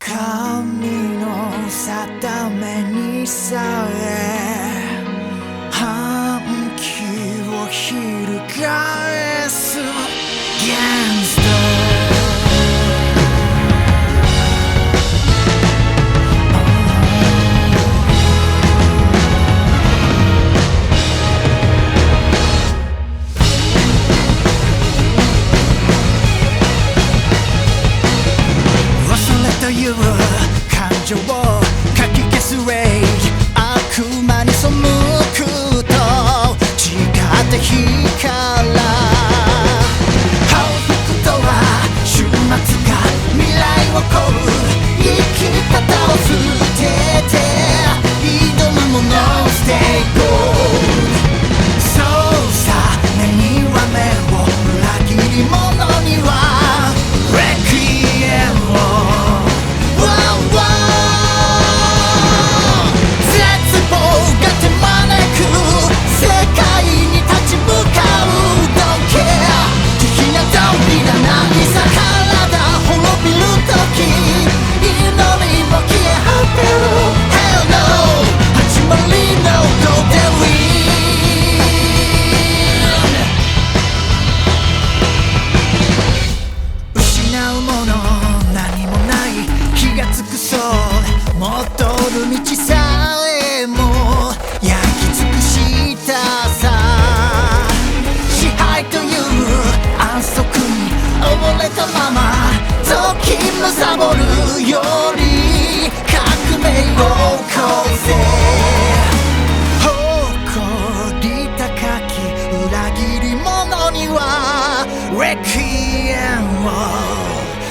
神の定めにさえ反旗を翻す Gangsterという感情をかき消すレイジ悪魔に背くと違って光ら報復とは終末が未来を超う生き方を捨てて挑むもの Stay gold そうさ目には目を裏切り者にはレクイエムを戻る道さえも焼き尽くしたさ支配という安息に溺れたまま時貪るより革命を起こせ誇り高き裏切り者にはレクイエムを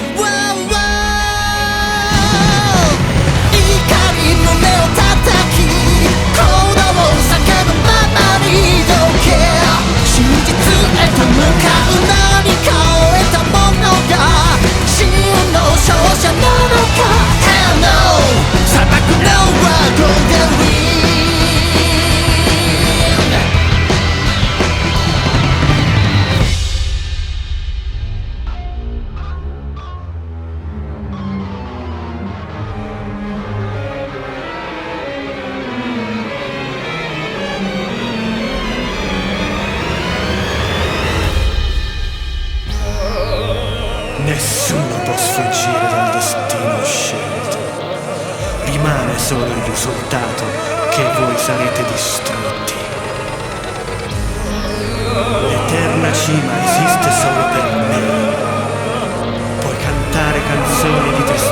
Nessuno può sfuggire dal destino scelto. Rimane solo il risultato che voi sarete distrutti. L'eterna cima esiste solo per me. Puoi cantare canzoni di tristezza